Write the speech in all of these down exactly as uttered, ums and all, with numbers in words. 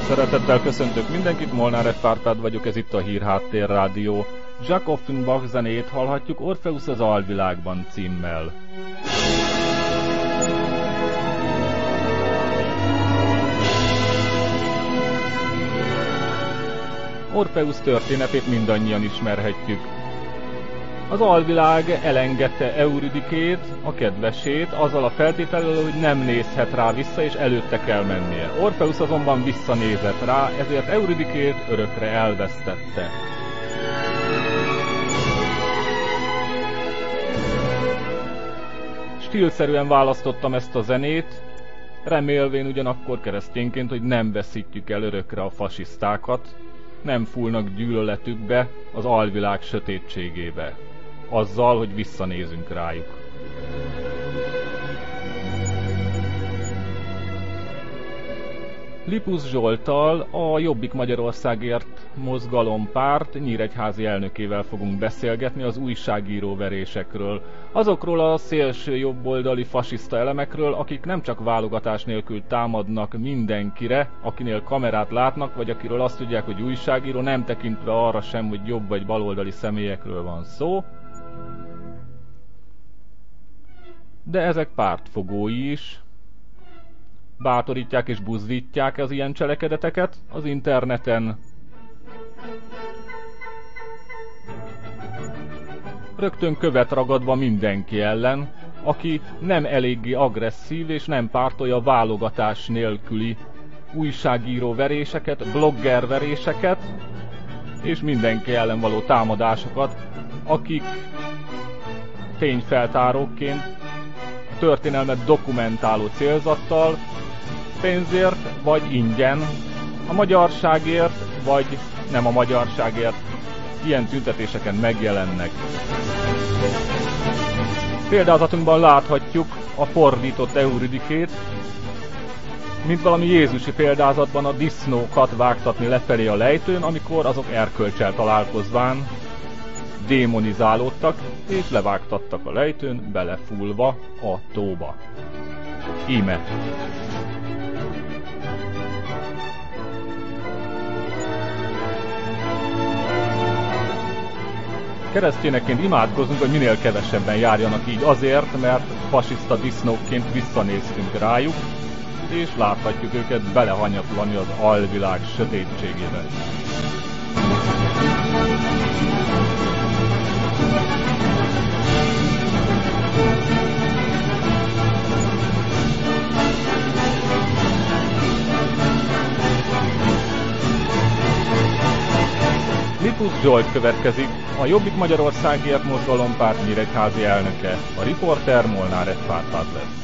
Szeretettel köszöntök mindenkit, Molnár F. Árpád vagyok, ez itt a Hírháttér Rádió. Jacques Offenbach zenét hallhatjuk Orpheus az alvilágban címmel. Orpheus történetét mindannyian ismerhetjük. Az alvilág elengedte Euridikét, a kedvesét, azzal a feltétellel, hogy nem nézhet rá vissza, és előtte kell mennie. Orpheus azonban visszanézett rá, ezért Euridikét örökre elvesztette. Stílszerűen választottam ezt a zenét, remélvén ugyanakkor keresztényként, hogy nem veszítjük el örökre a fasisztákat, nem fúlnak gyűlöletükbe, az alvilág sötétségébe, azzal, hogy visszanézünk rájuk. Lipus Zsolttal, a Jobbik Magyarországért mozgalompárt nyíregyházi elnökével fogunk beszélgetni az újságíróverésekről. Azokról a szélső jobboldali fasiszta elemekről, akik nem csak válogatás nélkül támadnak mindenkire, akinél kamerát látnak, vagy akiről azt tudják, hogy újságíró, nem tekintve arra sem, hogy jobb vagy baloldali személyekről van szó. De ezek pártfogói is. Bátorítják és buzdítják az ilyen cselekedeteket az interneten. Rögtön követ ragadva mindenki ellen, aki nem eléggé agresszív és nem pártolja válogatás nélküli újságíró veréseket, blogger veréseket és mindenki ellen való támadásokat, akik tényfeltáróként, történelmet dokumentáló célzattal, pénzért vagy ingyen, a magyarságért vagy nem a magyarságért ilyen tüntetéseken megjelennek. Példázatunkban láthatjuk a fordított Euridikét, mint valami jézusi példázatban a disznókat vágtatni lefelé a lejtőn, amikor azok erkölccsel találkozván démonizálódtak és levágtattak a lejtőn, belefúlva a tóba. Íme. Keresztényekként imádkozunk, hogy minél kevesebben járjanak így azért, mert fasiszta disznókként visszanéztünk rájuk, és láthatjuk őket belehanyatlani az alvilág sötétségébe. Lipus Zsolt következik, a Jobbik Magyarországért mozgalompárt nyíregyházi elnöke. A riporter Molnár F. Árpád lesz.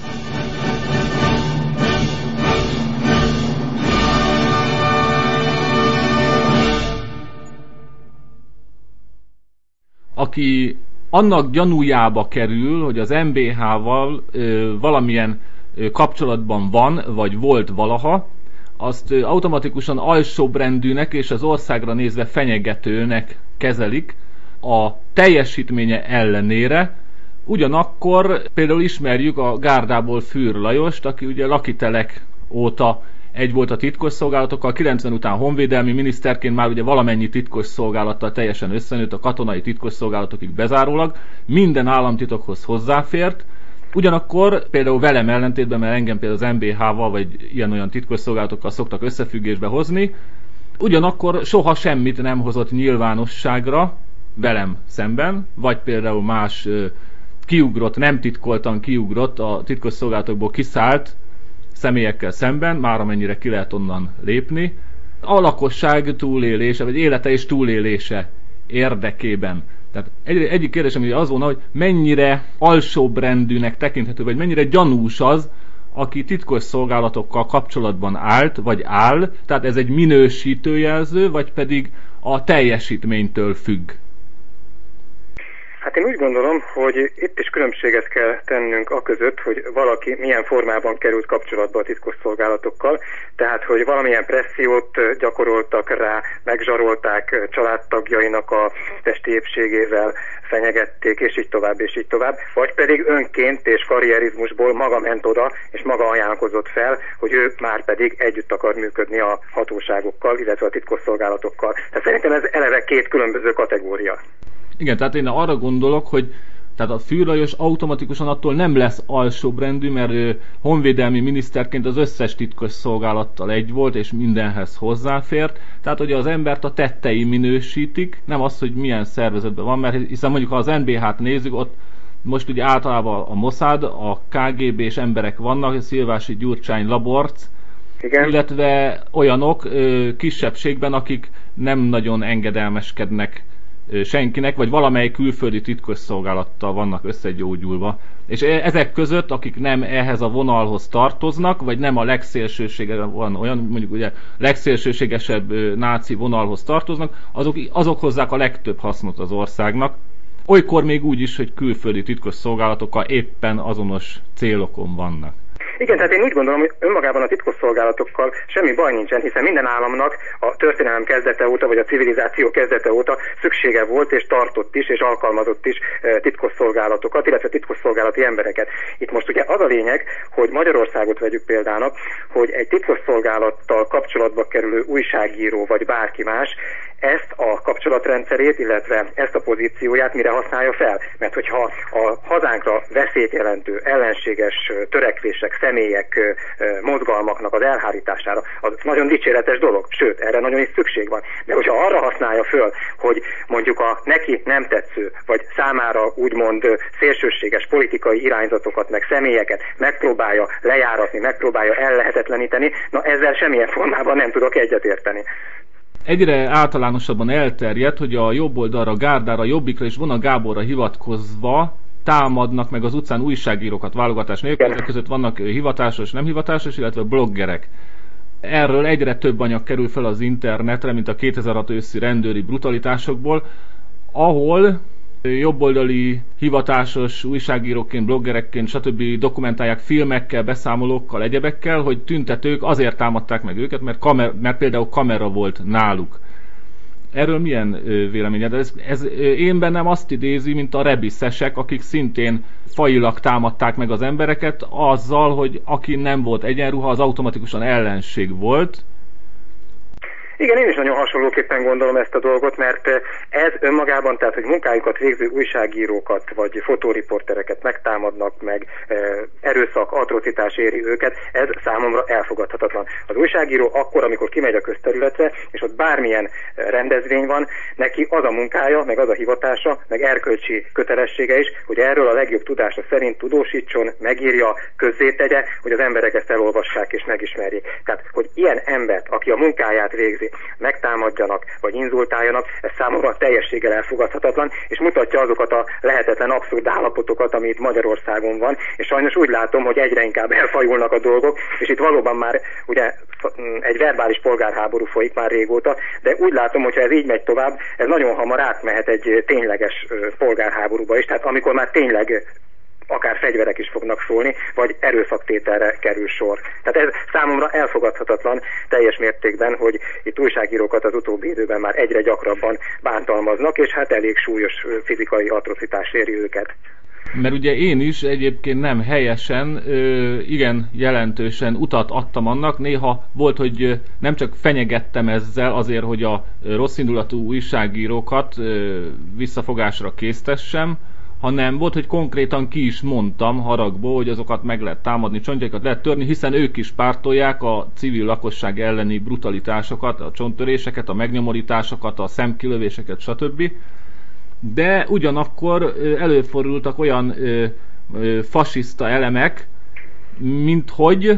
Aki annak gyanújába kerül, hogy az em bé há-val ö, valamilyen ö, kapcsolatban van, vagy volt valaha, azt automatikusan alsóbrendűnek és az országra nézve fenyegetőnek kezelik a teljesítménye ellenére. Ugyanakkor például ismerjük a Gárdából Fűr Lajost, aki ugye Lakitelek óta egy volt a titkosszolgálatokkal, kilencven után honvédelmi miniszterként már ugye valamennyi titkosszolgálattal teljesen összenőtt, a katonai titkosszolgálatokig bezárólag, minden államtitokhoz hozzáfért. Ugyanakkor például velem ellentétben, mert engem például az em bé há-val vagy ilyen-olyan titkosszolgálatokkal szoktak összefüggésbe hozni, ugyanakkor soha semmit nem hozott nyilvánosságra velem szemben, vagy például más kiugrott, nem titkoltan kiugrott, a titkosszolgálatokból kiszállt személyekkel szemben, már amennyire ki lehet onnan lépni, a lakosság túlélése, vagy élete és túlélése érdekében. Tehát egy, egyik kérdésem ugye az volna, hogy mennyire alsóbrendűnek tekinthető, vagy mennyire gyanús az, aki titkos szolgálatokkal kapcsolatban állt, vagy áll, tehát ez egy minősítőjelző, vagy pedig a teljesítménytől függ? Hát én úgy gondolom, hogy itt is különbséget kell tennünk a között, hogy valaki milyen formában került kapcsolatba a titkosszolgálatokkal, tehát hogy valamilyen pressziót gyakoroltak rá, megzsarolták családtagjainak a testi épségével, fenyegették, és így tovább, és így tovább, vagy pedig önként és karrierizmusból maga ment oda, és maga ajánlkozott fel, hogy ő már pedig együtt akar működni a hatóságokkal, illetve a titkosszolgálatokkal. Tehát szerintem ez eleve két különböző kategória. Igen, tehát én arra gondolok, hogy tehát a Fürlajos automatikusan attól nem lesz alsóbrendű, mert ő honvédelmi miniszterként az összes titkos szolgálattal egy volt, és mindenhez hozzáfért. Tehát ugye az embert a tettei minősítik, nem az, hogy milyen szervezetben van, mert hiszen mondjuk ha az en bé há-t nézzük, ott most ugye általában a Mossad, a ká gé bé-s emberek vannak, Szilvási, Gyurcsány, Laborc, igen. Illetve olyanok ö, kisebbségben, akik nem nagyon engedelmeskednek senkinek, vagy valamely külföldi titkosszolgálattal vannak összegyógyulva. És ezek között, akik nem ehhez a vonalhoz tartoznak, vagy nem a legszélsőségesebb, van olyan, mondjuk ugye legszélsőségesebb náci vonalhoz tartoznak, azok, azok hozzák a legtöbb hasznot az országnak. Olykor még úgy is, hogy külföldi titkosszolgálatokkal éppen azonos célokon vannak. Igen, tehát én úgy gondolom, hogy önmagában a titkosszolgálatokkal semmi baj nincsen, hiszen minden államnak a történelem kezdete óta, vagy a civilizáció kezdete óta szüksége volt, és tartott is, és alkalmazott is titkosszolgálatokat, illetve titkosszolgálati embereket. Itt most ugye az a lényeg, hogy Magyarországot vegyük példának, hogy egy titkosszolgálattal kapcsolatba kerülő újságíró, vagy bárki más, ezt a kapcsolatrendszerét, illetve ezt a pozícióját mire használja fel. Mert hogyha a hazánkra veszélyt jelentő ellenséges törekvések, személyek, mozgalmaknak az elhárítására, az nagyon dicséretes dolog, sőt, erre nagyon is szükség van. De hogyha arra használja föl, hogy mondjuk a neki nem tetsző, vagy számára úgymond szélsőséges politikai irányzatokat, meg személyeket megpróbálja lejáratni, megpróbálja ellehetetleníteni, na ezzel semmilyen formában nem tudok egyetérteni. Egyre általánosabban elterjedt, hogy a jobb oldalra, Gárdára, Jobbikra és Vona Gáborra hivatkozva támadnak meg az utcán újságírókat válogatás nélkül, ezek között vannak hivatásos, nem hivatásos, illetve bloggerek. Erről egyre több anyag kerül fel az internetre, mint a kétezer-hat őszi rendőri brutalitásokból, ahol jobboldali hivatásos újságíróként, bloggerekként, stb. Dokumentálják filmekkel, beszámolókkal, egyebekkel, hogy tüntetők azért támadták meg őket, mert, kamer, mert például kamera volt náluk. Erről milyen véleményed? Ez, ez én bennem azt idézi, mint a rebiszesek, akik szintén fajilag támadták meg az embereket, azzal, hogy aki nem volt egyenruha, az automatikusan ellenség volt. Igen, én is nagyon hasonlóképpen gondolom ezt a dolgot, mert ez önmagában, tehát hogy munkájukat végző újságírókat vagy fotóriportereket megtámadnak, meg erőszak, atrocitás éri őket, ez számomra elfogadhatatlan. Az újságíró akkor, amikor kimegy a közterületre, és ott bármilyen rendezvény van, neki az a munkája, meg az a hivatása, meg erkölcsi kötelessége is, hogy erről a legjobb tudása szerint tudósítson, megírja, közzétegye, hogy az emberek ezt elolvassák és megismerjék. Tehát, hogy ilyen embert, aki a munkáját végzi, megtámadjanak, vagy inzultáljanak, ez számomra teljességgel elfogadhatatlan, és mutatja azokat a lehetetlen abszurd állapotokat, ami itt Magyarországon van, és sajnos úgy látom, hogy egyre inkább elfajulnak a dolgok, és itt valóban már ugye egy verbális polgárháború folyik már régóta, de úgy látom, hogyha ez így megy tovább, ez nagyon hamar átmehet egy tényleges polgárháborúba is, tehát amikor már tényleg akár fegyverek is fognak szólni, vagy erőszaktételre kerül sor. Tehát ez számomra elfogadhatatlan teljes mértékben, hogy itt újságírókat az utóbbi időben már egyre gyakrabban bántalmaznak, és hát elég súlyos fizikai atrocitás éri őket. Mert ugye én is egyébként nem helyesen, igen jelentősen utat adtam annak, néha volt, hogy nem csak fenyegettem ezzel azért, hogy a rosszindulatú újságírókat visszafogásra késztessem, hanem volt, hogy konkrétan ki is mondtam haragból, hogy azokat meg lehet támadni, csontjaikat lehet törni, hiszen ők is pártolják a civil lakosság elleni brutalitásokat, a csonttöréseket, a megnyomorításokat, a szemkilövéseket, stb. De ugyanakkor előfordultak olyan ö, ö, fasiszta elemek, mint hogy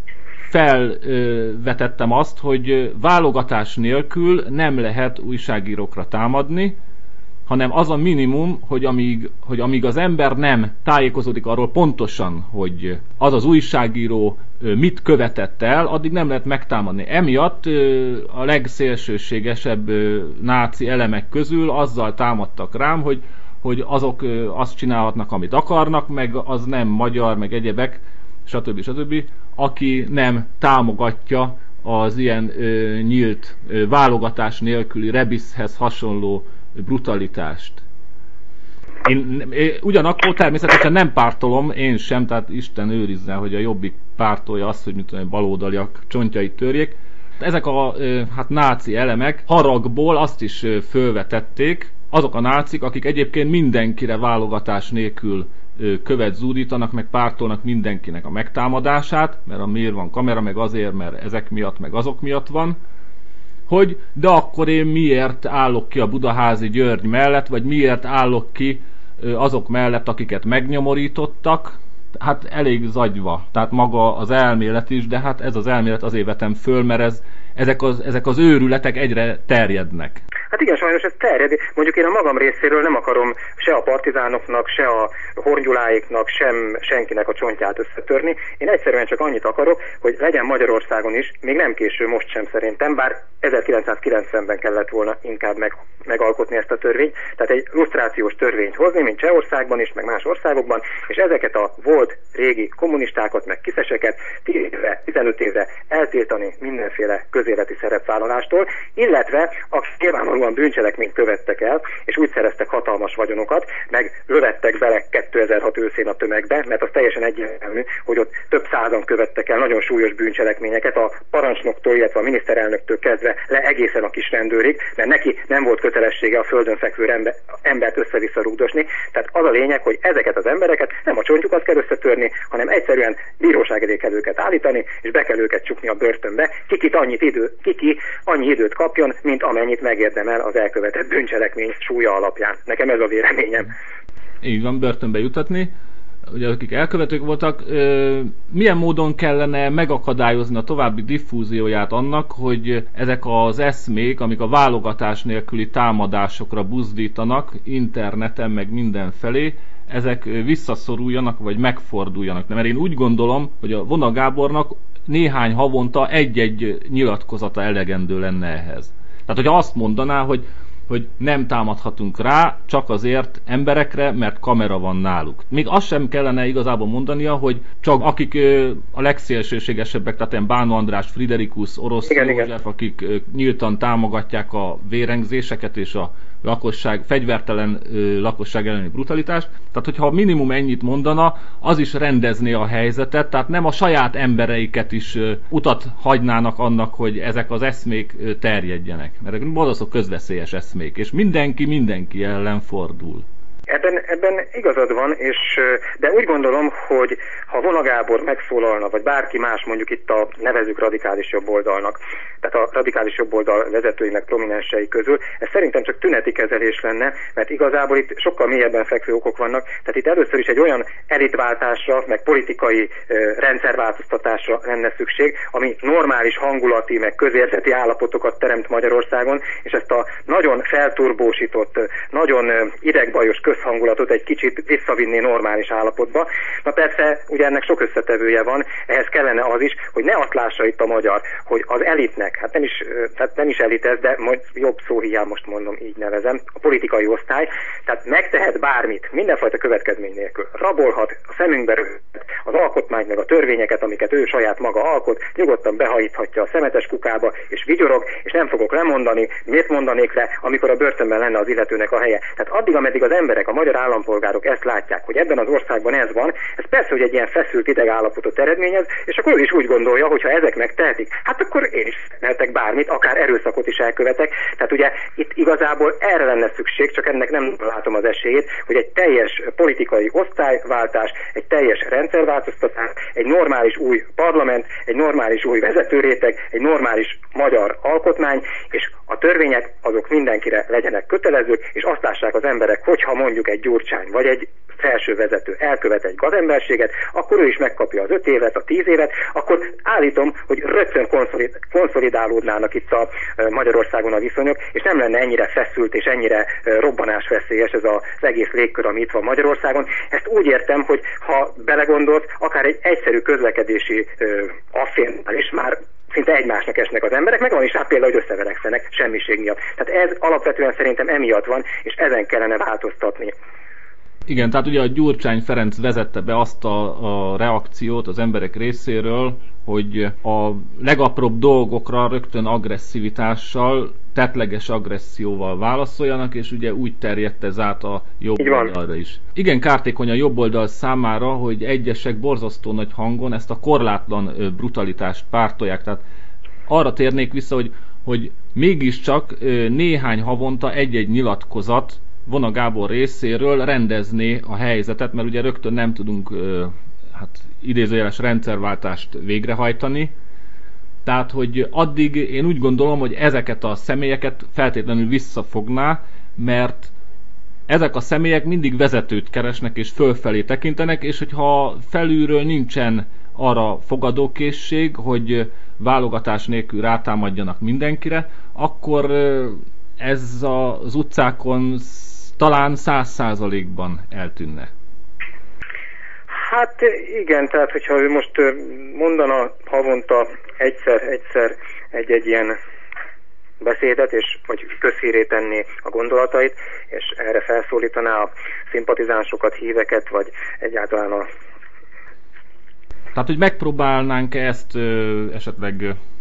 felvetettem azt, hogy válogatás nélkül nem lehet újságírókra támadni, hanem az a minimum, hogy amíg, hogy amíg az ember nem tájékozódik arról pontosan, hogy az az újságíró mit követett el, addig nem lehet megtámadni. Emiatt a legszélsőségesebb náci elemek közül azzal támadtak rám, hogy, hogy azok azt csinálhatnak, amit akarnak, meg az nem magyar, meg egyebek, stb. stb., aki nem támogatja az ilyen ö, nyílt ö, válogatás nélküli rebiszhez hasonló brutalitást. Én, én ugyanakkor természetesen nem pártolom, én sem, tehát Isten őrizze, hogy a Jobbik pártolja azt, hogy mit tudom, baloldaliak csontjait törjék. Ezek a ö, hát náci elemek haragból azt is ö, fölvetették, azok a nácik, akik egyébként mindenkire válogatás nélkül ö, követ zúdítanak, meg pártolnak mindenkinek a megtámadását, mert a miért van kamera, meg azért, mert ezek miatt, meg azok miatt van, hogy de akkor én miért állok ki a Budaházi György mellett, vagy miért állok ki ö, azok mellett, akiket megnyomorítottak. Hát elég zagyva, tehát maga az elmélet is, de hát ez az elmélet azért vetem föl, mert ez, ezek, az, ezek az őrületek egyre terjednek. Hát igen, sajnos ez terjed. Mondjuk én a magam részéről nem akarom se a partizánoknak, se a Horngyuláiknak, sem senkinek a csontját összetörni. Én egyszerűen csak annyit akarok, hogy legyen Magyarországon is, még nem késő most sem szerintem, bár ezerkilencszázkilencvenben kellett volna inkább meg, megalkotni ezt a törvényt, tehát egy lusztrációs törvényt hozni, mint Csehországban is, meg más országokban, és ezeket a volt régi kommunistákat, meg kiszeseket tíz évre, tizenöt évre eltiltani mindenféle közéleti szerepvállalástól, illetve akik nyilvánvalóan bűncselekményt követtek el, és úgy szereztek hatalmas vagyonokat, meg lövettek bele kétezer-hat őszén a tömegbe, mert az teljesen egyértelmű, hogy ott több százan követtek el nagyon súlyos bűncselekményeket, a parancsnoktól, illetve a miniszterelnöktől kezdve le egészen a kis rendőrig, mert neki nem volt kötelessége a földön fekvő ember, embert össze-vissza rúgdosni. Tehát az a lényeg, hogy ezeket az embereket nem a csontjukat kell összetörni, hanem egyszerűen bíróság elé kell őket állítani, és be kell őket csukni a börtönbe. Kikit annyit idő, kiki annyi időt kapjon, mint amennyit megérdemel az elkövetett bűncselekmény súlya alapján. Nekem ez a véleményem. Így van, börtönbe jutatni. Ugye akik elkövetők voltak, ö, milyen módon kellene megakadályozni a további diffúzióját annak, hogy ezek az eszmék, amik a válogatás nélküli támadásokra buzdítanak, interneten meg mindenfelé, ezek visszaszoruljanak, vagy megforduljanak. Mert én úgy gondolom, hogy a Vona Gábornak néhány havonta egy-egy nyilatkozata elegendő lenne ehhez. Tehát, hogyha azt mondaná, hogy hogy nem támadhatunk rá, csak azért emberekre, mert kamera van náluk. Még azt sem kellene igazából mondania, hogy csak akik ö, a legszélsőségesebbek, tehát ilyen Bánó András, Friderikus, Orosz József, akik ö, nyíltan támogatják a vérengzéseket és a lakosság, fegyvertelen ö, lakosság elleni brutalitást. Tehát, hogyha minimum ennyit mondana, az is rendezné a helyzetet, tehát nem a saját embereiket is ö, utat hagynának annak, hogy ezek az eszmék ö, terjedjenek. Mert borzasztó közveszélyes eszmék, és mindenki mindenki ellen fordul. Ebben, ebben igazad van, és, de úgy gondolom, hogy ha Vona Gábor megszólalna, vagy bárki más, mondjuk itt a nevezük radikális jobboldalnak, tehát a radikális jobboldal vezetőinek prominensei közül, ez szerintem csak tüneti kezelés lenne, mert igazából itt sokkal mélyebben fekvő okok vannak. Tehát itt először is egy olyan elitváltásra, meg politikai uh, rendszerváltoztatásra lenne szükség, ami normális hangulati, meg közérzeti állapotokat teremt Magyarországon, és ezt a nagyon felturbósított, nagyon uh, idegbajos közhangulatot egy kicsit visszavinni normális állapotba. Na persze, ugye ennek sok összetevője van, ehhez kellene az is, hogy ne azt lássa itt a magyar, hogy az elitnek, hát nem is, tehát nem is elit ez, de majd jobb szó hiány most mondom, így nevezem, a politikai osztály, tehát megtehet bármit, mindenfajta következmény nélkül. Rabolhat, a szemünkbe röghet az alkotmányt, meg a törvényeket, amiket ő saját maga alkot, nyugodtan behajíthatja a szemetes kukába, és vigyorog, és nem fogok lemondani, miért mondanék le, amikor a börtönben lenne az illetőnek a helye. Tehát addig, ameddig az emberek, a magyar állampolgárok ezt látják, hogy ebben az országban ez van, ez persze, hogy egy ilyen feszült idegállapotot eredményez, és akkor ő is úgy gondolja, hogy ha ezek megtehetik, hát akkor én is tehetek bármit, akár erőszakot is elkövetek. Tehát ugye itt igazából erre lenne szükség, csak ennek nem látom az esélyét, hogy egy teljes politikai osztályváltás, egy teljes rendszerváltoztatás, egy normális új parlament, egy normális új vezetőréteg, egy normális magyar alkotmány, és a törvények azok mindenkire legyenek kötelezők, és azt lássák az emberek, hogyha mondjuk egy Gyurcsány vagy egy felső vezető elkövet egy gazemberséget, akkor ő is megkapja az öt évet, a tíz évet, akkor állítom, hogy rögtön konszolid, konszolidálódnának itt a Magyarországon a viszonyok, és nem lenne ennyire feszült és ennyire robbanásveszélyes ez az egész légkör, ami itt van Magyarországon. Ezt úgy értem, hogy ha belegondolsz, akár egy egyszerű közlekedési afférnál is már szinte egymásnak esnek az emberek, meg van is rá például, hogy összeverekszenek semmiség miatt. Tehát ez alapvetően szerintem emiatt van, és ezen kellene változtatni. Igen, tehát ugye a Gyurcsány Ferenc vezette be azt a, a reakciót az emberek részéről, hogy a legapróbb dolgokra rögtön agresszivitással, tettleges agresszióval válaszoljanak, és ugye úgy terjedt ez át a jobb oldalra is. Igen, kártékony a jobb oldal számára, hogy egyesek borzasztó nagy hangon ezt a korlátlan brutalitást pártolják. Tehát arra térnék vissza, hogy, hogy mégiscsak néhány havonta egy-egy nyilatkozat Vona Gábor részéről rendezné a helyzetet, mert ugye rögtön nem tudunk hát, idézőjeles rendszerváltást végrehajtani. Tehát, hogy addig én úgy gondolom, hogy ezeket a személyeket feltétlenül visszafogná, mert ezek a személyek mindig vezetőt keresnek és fölfelé tekintenek, és hogyha felülről nincsen arra fogadókészség, hogy válogatás nélkül rátámadjanak mindenkire, akkor ez az utcákon talán száz százalékban eltűnne. Hát igen, tehát hogyha ő most mondana havonta egyszer-egyszer egy-egy ilyen beszédet, és vagy közhíré tenné a gondolatait, és erre felszólítaná a szimpatizánsokat, híveket, vagy egyáltalán a... Tehát, hogy megpróbálnánk ezt ö, esetleg,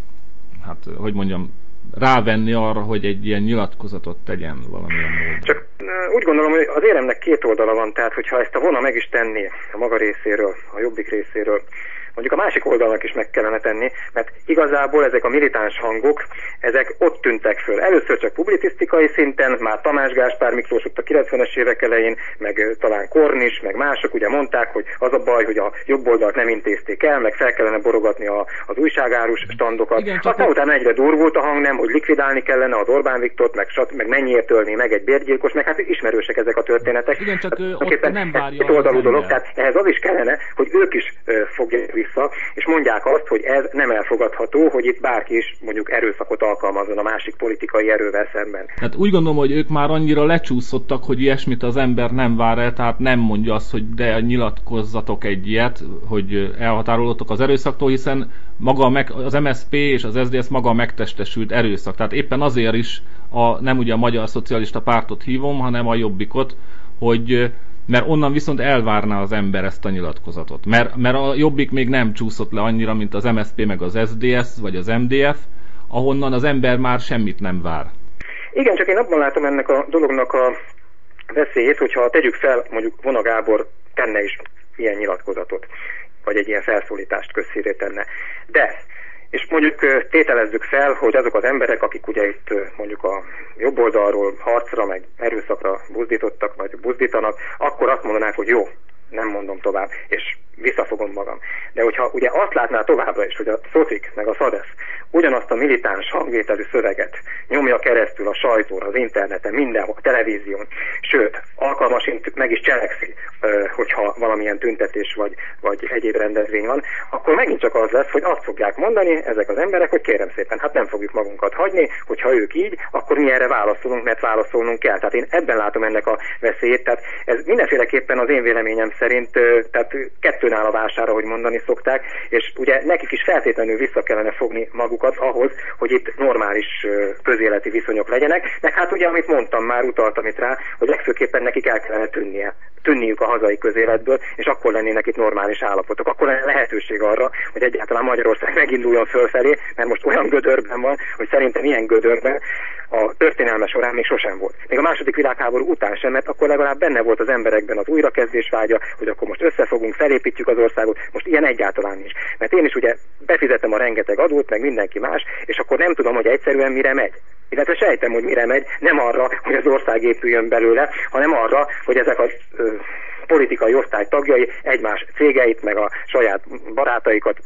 hát, hogy mondjam, rávenni arra, hogy egy ilyen nyilatkozatot tegyen valamilyen módon. Csak úgy gondolom, hogy az éremnek két oldala van, tehát hogyha ezt a Vona meg is tenné a maga részéről, a Jobbik részéről, mondjuk a másik oldalnak is meg kellene tenni, mert igazából ezek a militáns hangok, ezek ott tűntek föl. Először csak publicisztikai szinten, már Tamás Gáspár Miklós ott a kilencvenes évek elején, meg talán Kornis, meg mások ugye mondták, hogy az a baj, hogy a jobb oldalt nem intézték el, meg fel kellene borogatni a, az újságárus standokat. Igen, aztán utána egyre durvult a hang, nem, hogy likvidálni kellene az Orbán Viktort, meg, meg mennyiért ölni meg egy bérgyilkos, meg hát ismerősek ezek a történetek. Igen, csak hát, ott nem várja az oldalú dolog, tehát ehhez az is kellene, hogy ők is uh, fogják vissza, és mondják azt, hogy ez nem elfogadható, hogy itt bárki is mondjuk erőszakot alkalmazzon a másik politikai erővel szemben. Hát úgy gondolom, hogy ők már annyira lecsúszottak, hogy ilyesmit az ember nem vár el, tehát nem mondja azt, hogy de nyilatkozzatok egy ilyet, hogy elhatárolódtok az erőszaktól, hiszen maga az em es zé pé és az es zé dé es maga a megtestesült erőszak. Tehát éppen azért is a, nem ugye a Magyar Szocialista Pártot hívom, hanem a Jobbikot, hogy mert onnan viszont elvárná az ember ezt a nyilatkozatot. Mert, mert a Jobbik még nem csúszott le annyira, mint az em es zé pé meg az es zé dé es, vagy az em dé ef, ahonnan az ember már semmit nem vár. Igen, csak én abban látom ennek a dolognak a veszélyét, hogyha tegyük fel, mondjuk Vona Gábor tenne is ilyen nyilatkozatot, vagy egy ilyen felszólítást közhíré tenne. De, és mondjuk tételezzük fel, hogy azok az emberek, akik ugye itt mondjuk a jobb oldalról harcra, meg erőszakra buzdítottak, vagy buzdítanak, akkor azt mondanák, hogy jó, nem mondom tovább, és visszafogom magam. De hogyha ugye azt látná továbbra is, hogy a szocik meg a szadesz ugyanazt a militáns hangvételű szöveget nyomja keresztül a sajtóra, az interneten, mindenhol, a televízión, sőt, alkalmasint meg is cselekszi, hogyha valamilyen tüntetés vagy, vagy egyéb rendezvény van, akkor megint csak az lesz, hogy azt fogják mondani ezek az emberek, hogy kérem szépen, hát nem fogjuk magunkat hagyni, hogyha ők így, akkor mi erre válaszolunk, mert válaszolnunk kell. Tehát én ebben látom ennek a veszélyét, tehát ez mindenféleképpen az én véleményem szerint, tehát kettőn áll a vására, hogy mondani szokták, és ugye nekik is feltétlenül vissza kellene fogni magukat ahhoz, hogy itt normális közéleti viszonyok legyenek, meg hát ugye, amit mondtam már, utaltam itt rá, hogy legfőképpen nekik el kellene tűnnie, tűnniük a hazai közéletből, és akkor lennének itt normális állapotok. Akkor lenne lehetőség arra, hogy egyáltalán Magyarország meginduljon fölfelé, mert most olyan gödörben van, hogy szerintem ilyen gödörben a történelme során még sosem volt. Még a második világháború után sem, mert akkor legalább benne volt az emberekben az újrakezdés vágya, hogy akkor most összefogunk, felépítjük az országot, most ilyen egyáltalán nincs. Mert én is ugye befizetem a rengeteg adót, meg mindenki más, és akkor nem tudom, hogy egyszerűen mire megy. Illetve sejtem, hogy mire megy, nem arra, hogy az ország épüljön belőle, hanem arra, hogy ezek a ö, politikai osztály tagjai egymás cégeit, meg a saját barátaikat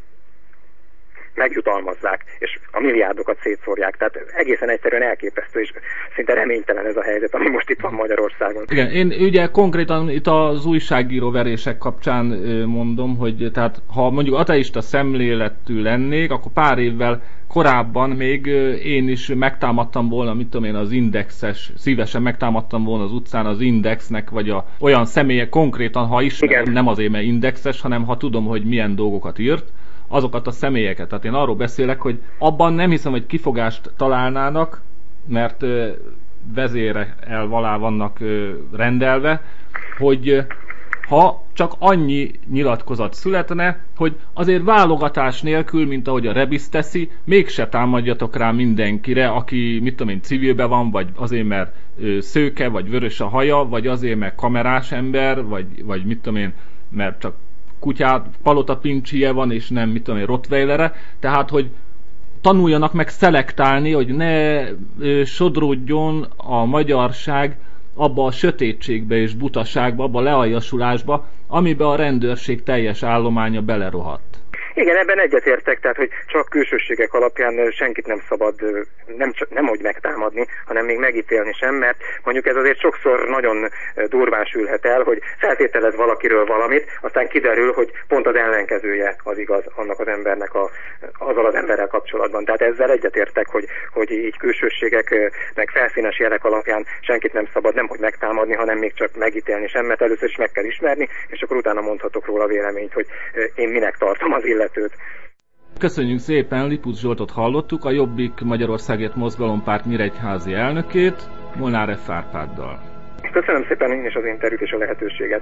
megjutalmazzák, és a milliárdokat szétszórják. Tehát egészen egyszerűen elképesztő, és szinte reménytelen ez a helyzet, ami most itt van Magyarországon. Igen, én ugye konkrétan itt az újságíró verések kapcsán mondom, hogy tehát ha mondjuk ateista szemléletű lennék, akkor pár évvel korábban még én is megtámadtam volna, mit tudom én, az Indexes, szívesen megtámadtam volna az utcán az Indexnek, vagy a, olyan személyek konkrétan, ha ismerem, nem azért, mert Indexes, hanem ha tudom, hogy milyen dolgokat írt, azokat a személyeket. Tehát én arról beszélek, hogy abban nem hiszem, hogy kifogást találnának, mert vezére elvalá vannak rendelve, hogy ha csak annyi nyilatkozat születne, hogy azért válogatás nélkül, mint ahogy a Rebisz teszi, mégse támadjatok rá mindenkire, aki, mit tudom én, civilben van, vagy azért, mert szőke, vagy vörös a haja, vagy azért, mert kamerás ember, vagy, vagy mit tudom én, mert csak kutyát, palota pincsije van, és nem, mit tudom én, rottweilere. Tehát, hogy tanuljanak meg szelektálni, hogy ne ö, sodródjon a magyarság abba a sötétségbe és butaságba, abba a lealjasulásba, amibe a rendőrség teljes állománya belerohadt. Igen, ebben egyetértek, tehát hogy csak külsőségek alapján senkit nem szabad nem, nem hogy megtámadni, hanem még megítélni sem, mert mondjuk ez azért sokszor nagyon durván sülhet el, hogy feltételez valakiről valamit, aztán kiderül, hogy pont az ellenkezője az igaz annak az embernek a, azzal az emberrel kapcsolatban. Tehát ezzel egyetértek, hogy, hogy így külsőségek meg felszínes jelek alapján senkit nem szabad nem hogy megtámadni, hanem még csak megítélni sem, mert először is meg kell ismerni, és akkor utána mondhatok róla véleményt, hogy én minek tartom az illetőt. Köszönjük szépen, Liputz Zsoltot hallottuk, a Jobbik Magyarországért Mozgalompárt nyíregyházi elnökét, Molnár F. Árpáddal. Köszönöm szépen én is az interjút és a lehetőséget.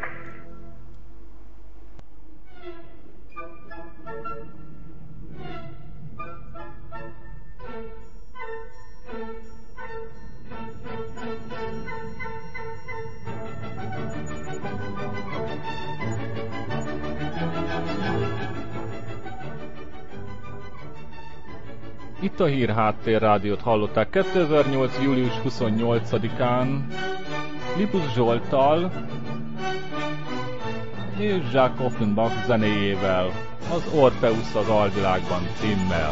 Itt a Hír Háttér Rádiót hallották kétezer-nyolc. július huszonnyolcadikán Liputz Zsolttal és Jacques Offenbach zenéjével, az Orpheus az alvilágban címmel.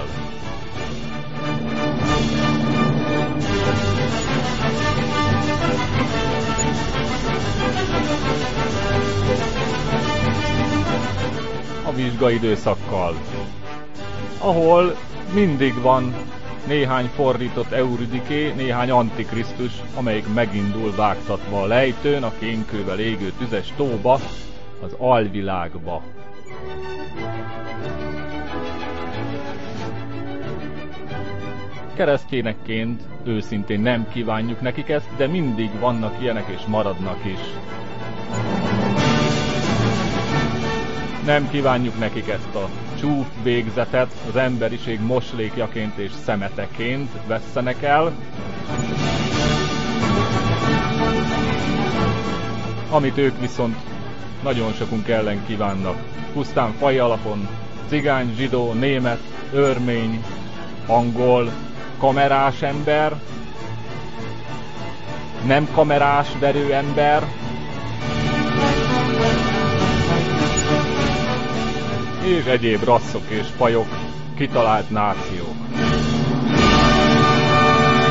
A vizsgaidőszakkal, ahol mindig van néhány fordított Euridiké, néhány antikrisztus, amelyik megindul vágtatva a lejtőn, a kénkővel égő tüzes tóba, az alvilágba. Keresztényekként őszintén nem kívánjuk nekik ezt, de mindig vannak ilyenek és maradnak is. Nem kívánjuk nekik ezt a csúf végzetet, az emberiség moslékjaként és szemeteként vesszenek el. Amit ők viszont nagyon sokunk ellen kívánnak. Pusztán faj alapon, cigány, zsidó, német, örmény, angol, kamerás ember, nem kamerás verő ember, és egyéb rasszok és fajok, kitalált nációk.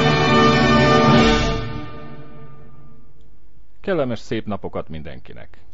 Kellemes szép napokat mindenkinek!